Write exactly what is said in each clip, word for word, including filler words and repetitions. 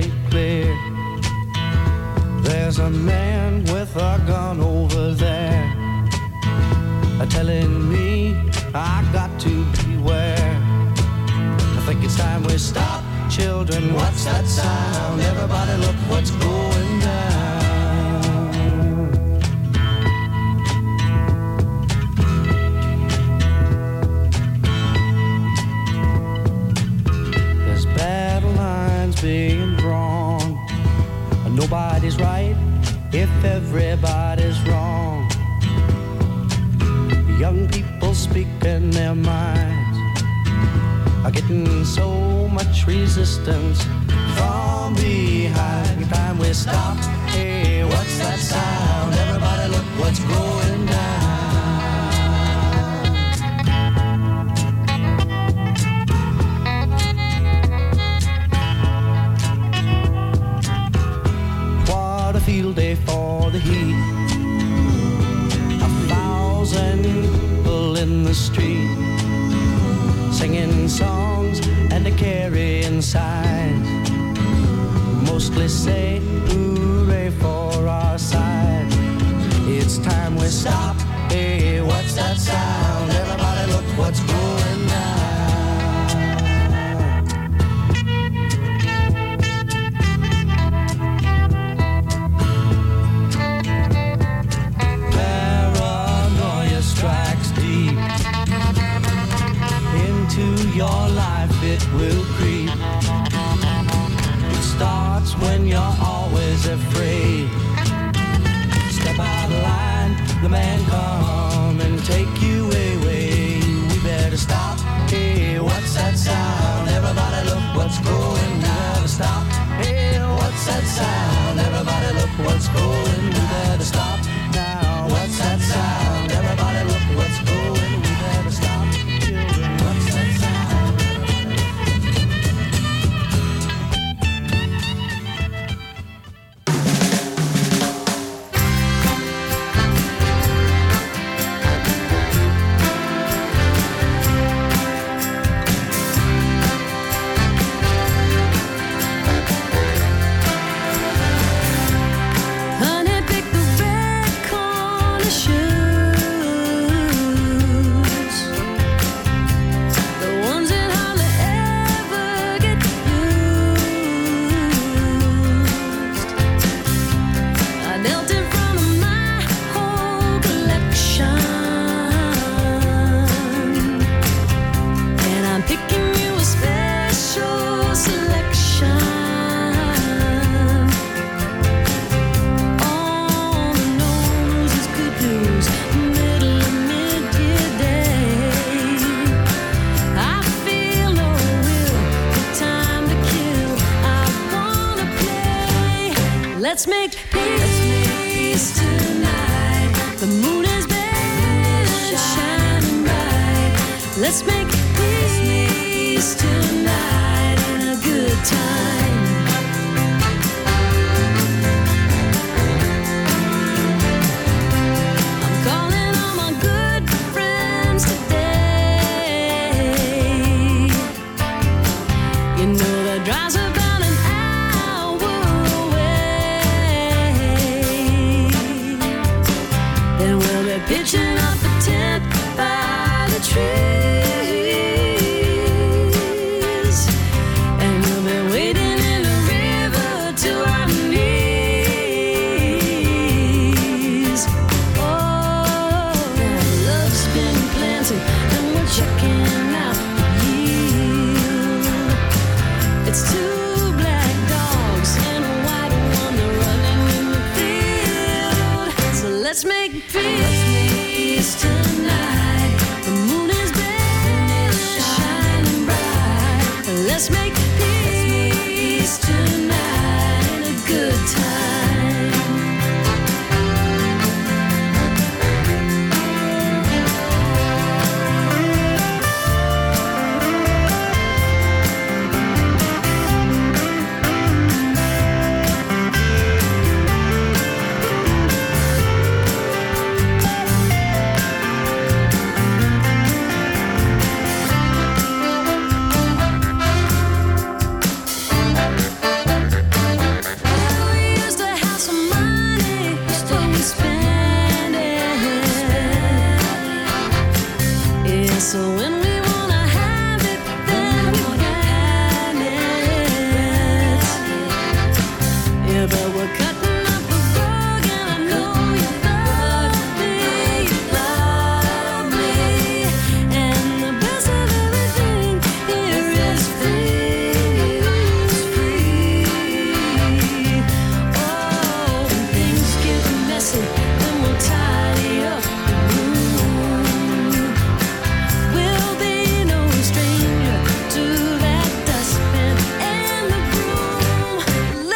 it clear. There's a man with a gun over there, telling me I got to beware. I think it's time we stop, children. What's that sound? Everybody look what's going down. There's battle lines being drawn. Nobody's right if everybody's wrong. Young people speaking their minds are getting so much resistance from behind. Time we stop. Hey, what's that sound? Everybody look what's going down. What a field day for the heat. A thousand people in the street, singing songs and a carrying signs, mostly say hooray for our side. It's time we stop. Hey, what's that sound? Everybody look what's going down. Paranoia strikes deep into your life, it will creep. It starts when you're always afraid. Step out of line, the man come and take you away. We better stop. Hey, what's that sound? Everybody look what's going down. Stop. Hey, what's that sound? Everybody look what's going. We better stop now. What's that sound? Everybody look what's going. We better stop. Children, what's that sound? Honey, pick the red corner shoes, the ones that hardly ever get used. I dealt in front of my whole collection, and I'm picking you a special selection. All the nose is good news, middle of midday. I feel no will, the time to kill. I wanna play. Let's make peace tonight. The moon has been shining bright. Let's make peace tonight and a good time. I'm calling all my good friends today. You know that drive's about an hour away. Then we'll be pitching up a tent by the trees, and we'll be waiting in the river to our knees. Oh, love's been planted, and we're checking out the yield. It's two black dogs and a white one, they're running in the field. So let's make peace tonight. The moon has been shining bright. Let's make peace tonight and a good time.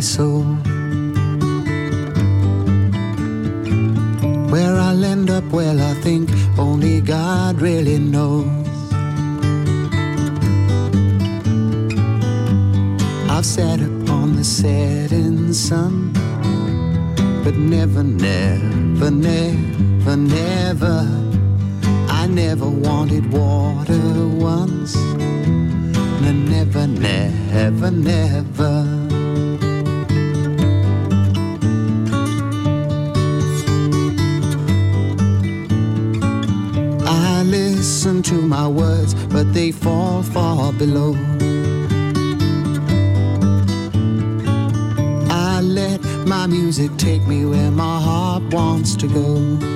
soul. Where I'll end up, well, I think only God really knows. I've sat upon the setting sun, but never, never, never, never, I never wanted water once. No, never, never, never. I listen to my words, but they fall far below. I let my music take me where my heart wants to go.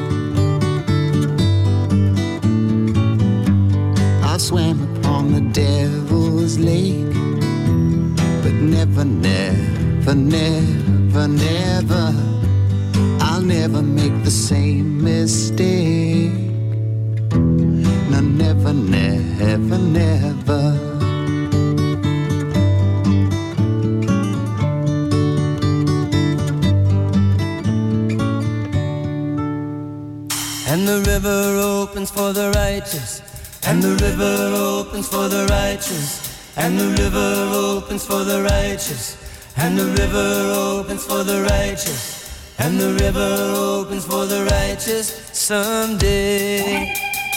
I swam upon the devil's lake, but never, never, never, never, I'll never make the same mistake. No, never, never, never. And the river opens for the righteous, and the river opens for the righteous, and the river opens for the righteous, and the river opens for the righteous, and the river opens for the righteous someday.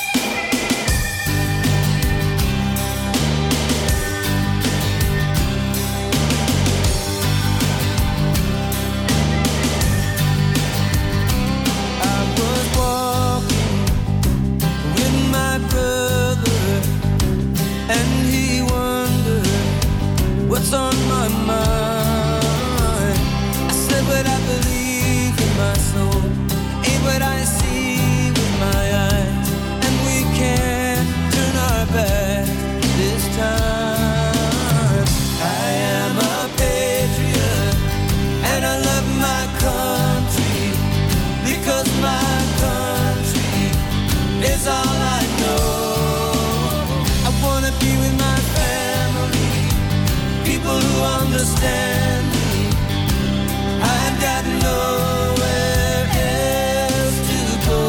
What's on my mind? I said what I believe in my soul, ain't what I see with my eyes, and we can't turn our back this time. I am a patriot, and I love my country, because my country is all I know. I wanna be with my family, people who understand me. I've got nowhere else to go.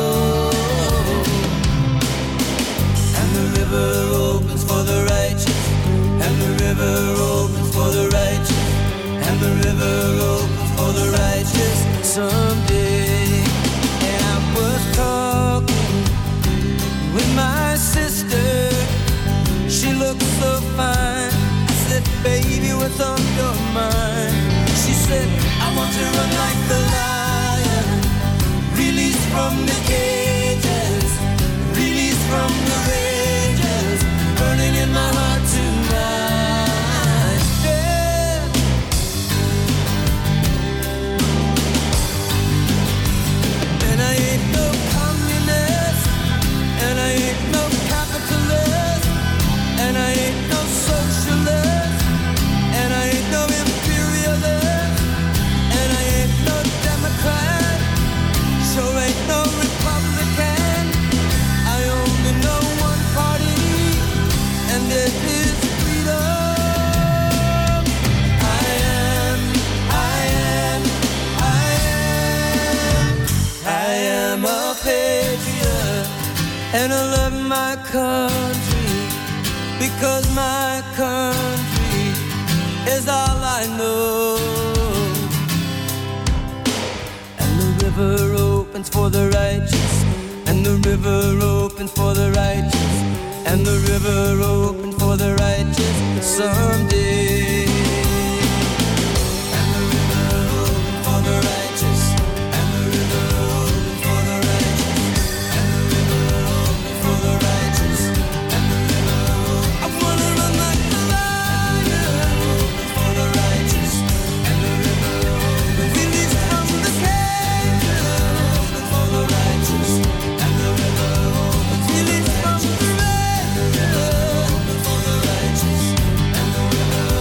And the river opens for the righteous, and the river opens for the righteous, and the river opens for the righteous someday. And I was talking with my sister, she looked so fine. Baby, what's on your mind? She said, I want to run like the lion, released from the cages, released from the rages, burning in my heart tonight. Yeah. And I ain't no communist, and I ain't no capitalist, and I ain't no socialist, and I ain't no imperialist, and I ain't no Democrat, sure ain't no Republican. I only know one party, and it is freedom. I am, I am, I am, I am a patriot, and I love my country, because my country is all I know. And the river opens for the righteous, and the river opens for the righteous, and the river opens for the righteous someday. And the river opens for the righteous, and the river opens for the righteous, and the river opens for the righteous, and the river opens. I wanna run like the lion, for the righteous, and the river opens. Released from the cage, for the righteous, and the river opens. Released from the cage, for the righteous, and the river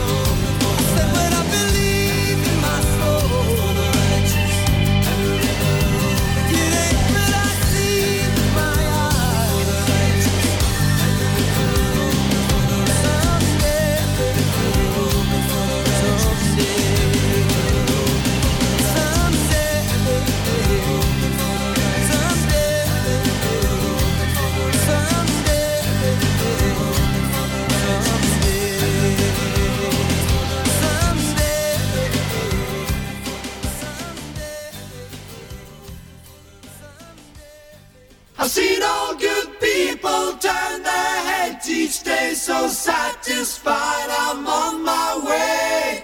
I've seen all good people turn their heads each day, so satisfied I'm on my way.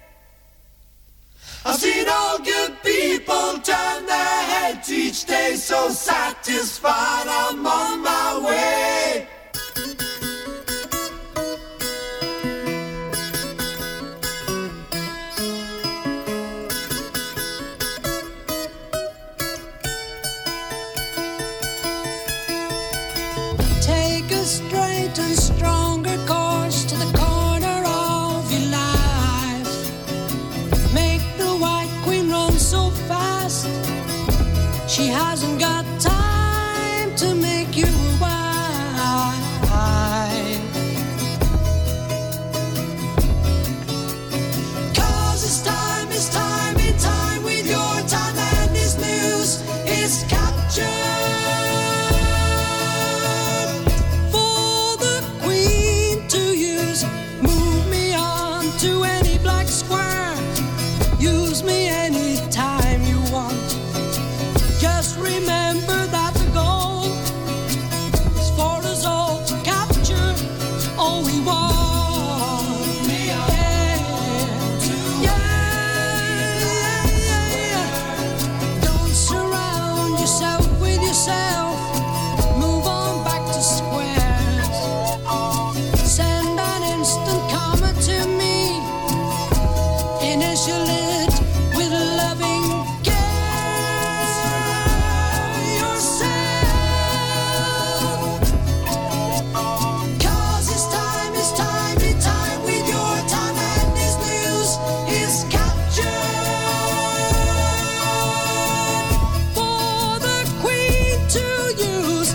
I've seen all good people turn their heads each day, so satisfied I'm on my way. Take a straight and stronger course to the corner of your life. Make the White Queen run so fast, she hasn't got time to make you wife. Cause it's time, it's time, it's time with your time, and this news is captured. To any black square, use me anytime you want. Just remember that the goal is for us all to capture all we want. Yeah, yeah, yeah, yeah. Don't surround yourself with yourself. Move on back to squares. Send an instant comment to me. Initial it with loving care yourself. Cause it's time, it's time, it's time with your time, and this news is captured for the Queen to use.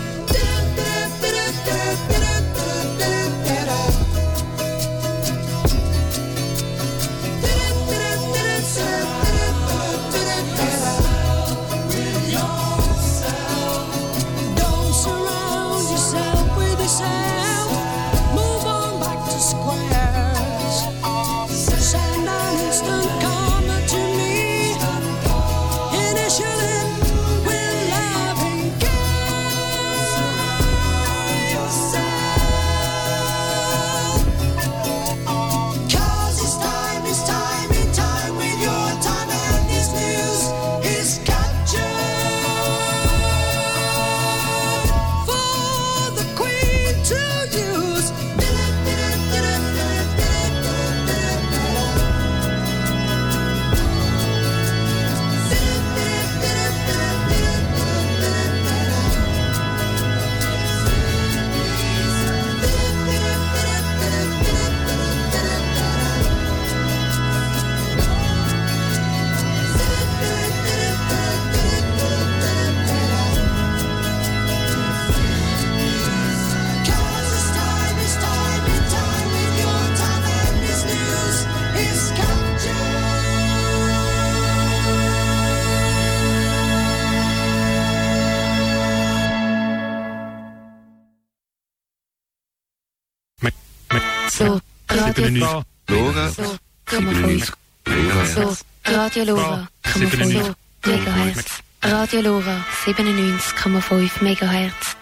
Move on back to squares. Send an instant comment to me. Initial it with loving care yourself. Cause it's time, it's time, it's time with your time, and this news is captured for the Queen to use. Cause it's time, it's time, it's time with your time, and this news is So, Radio Lora. So, komma So, Radio Lora, komma fünf Megahertz. Radio Lora, siebenundneunzig Komma fünf Megahertz.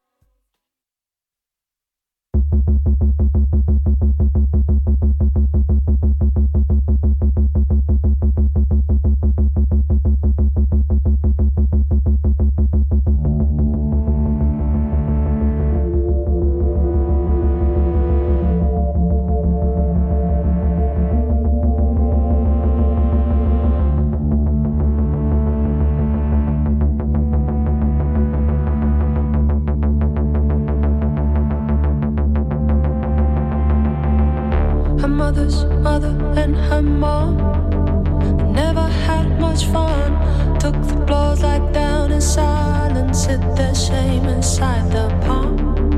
her mother's mother and her mom never had much fun. Took the blows like down in silence, hid their shame inside their palm.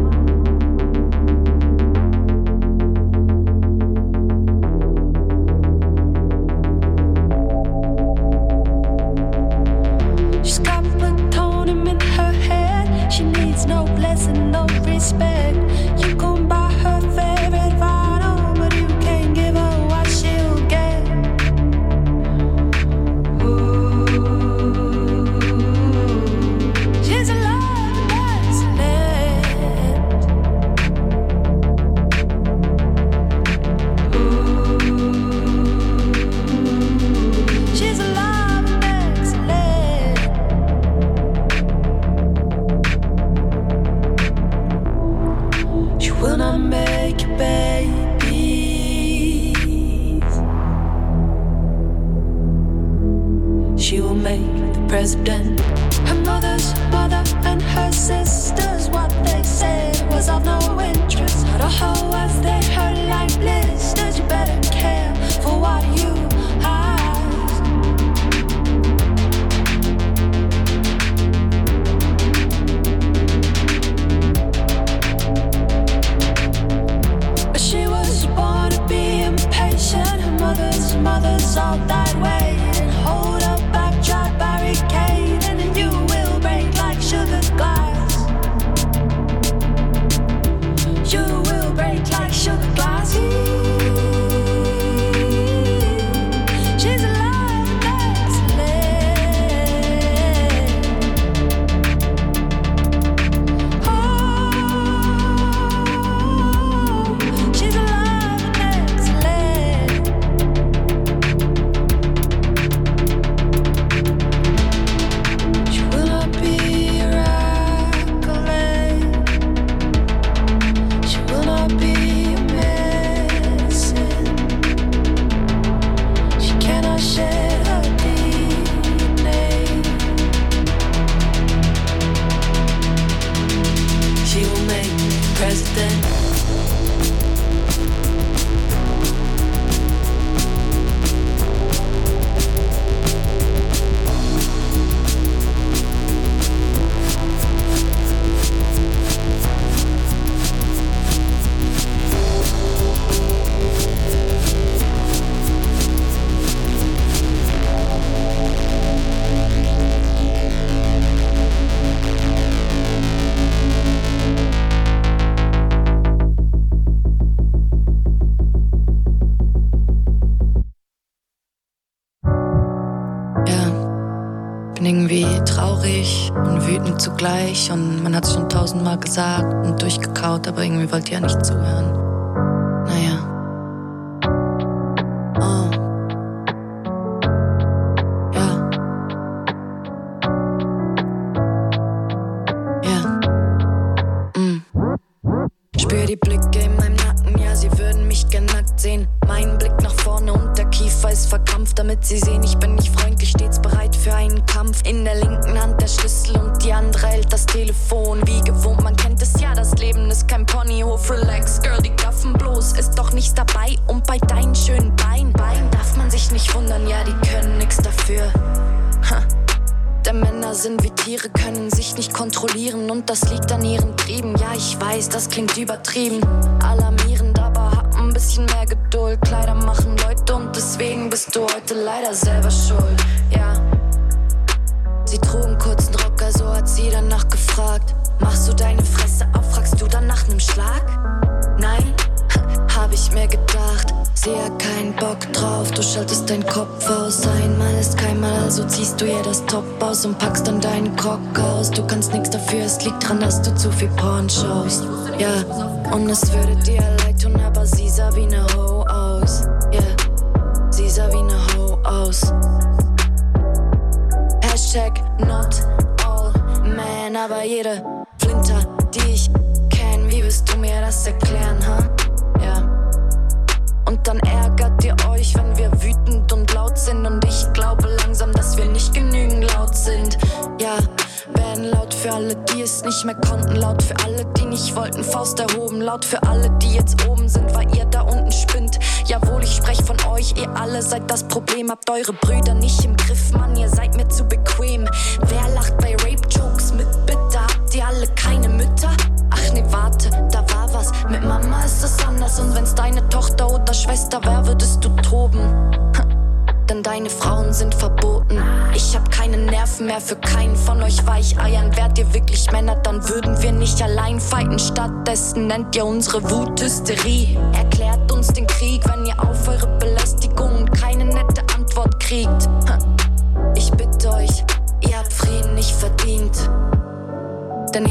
She's got plutonium in her head. She needs no blessing, no respect. You can buy her favorite vinyl, but you can't give her what she'll get. Ooh. She's a love she will make me president. Irgendwie traurig und wütend zugleich und man hat's schon tausendmal gesagt und durchgekaut, aber irgendwie wollt ihr ja nicht zuhören. Naja. Oh. Ja. Ja. Mm. Spür die Blicke in meinem Nacken, ja, sie würden mich gern nackt sehen. Mein Blick nach vorne und der Kiefer ist verkrampft, damit sie sehen, ich bin nicht freundlich, stets bereit für einen Kampf. In der linken Hand der Schlüssel und die andere hält das Telefon. Wie gewohnt, man kennt es ja, das Leben ist kein Ponyhof. Relax, Girl, die gaffen bloß, ist doch nichts dabei. Und bei deinen schönen Beinen, Beinen darf man sich nicht wundern, ja, die können nix dafür. Ha. Denn Männer sind wie Tiere, können sich nicht kontrollieren und das liegt an ihren Trieben. Ja, ich weiß, das klingt übertrieben, alarmierend, aber hab ein bisschen mehr Geduld. Kleider machen Leute und deswegen bist du heute leider selber schuld. Ja. Sie trug einen kurzen Rock, also hat sie danach gefragt. Machst du deine Fresse auf, fragst du dann nach nem Schlag? Nein, hab ich mir gedacht. Sie hat keinen Bock drauf, du schaltest deinen Kopf aus. Einmal ist keinmal, also ziehst du ihr das Top aus und packst dann deinen Cock aus. Du kannst nix dafür, es liegt dran, dass du zu viel Porn schaust. Ja, und es würde dir leid tun, aber sie sah wie ne Ho aus. Ja, yeah. Sie sah wie ne Ho aus. Hashtag not all men, aber jede Flinter, die ich kenn, wie willst du mir das erklären, ha? Huh? Ja. Und dann ärgert ihr euch, wenn wir wütend und laut sind. Und ich glaube langsam, dass wir nicht genügend laut sind. Ja, werden laut für alle, die es nicht mehr konnten. Laut für alle, die nicht wollten, Faust erhoben. Laut für alle, die jetzt oben sind, weil ihr da unten spinnt. Jawohl, ich sprech von euch, ihr alle seid das Problem. Habt eure Brüder nicht im Griff, Mann, ihr seid mir zu bequem. Wer lacht bei Rape-Jokes mit, bitte? Habt ihr alle keine Mütter? Ach nee, warte, da war was. Mit Mama ist es anders. Und wenn's deine Tochter oder Schwester wär, würdest du toben. Denn deine Frauen sind verboten. Ich hab keine Nerven mehr für keinen von euch Weicheiern. Wärt ihr wirklich Männer, dann würden wir nicht allein fighten. Stattdessen nennt ihr unsere Wut Hysterie. Erklärt uns den Krieg, wenn ihr auf eure Belästigungen keine nette Antwort kriegt. Ich bitte euch, ihr habt Frieden nicht verdient.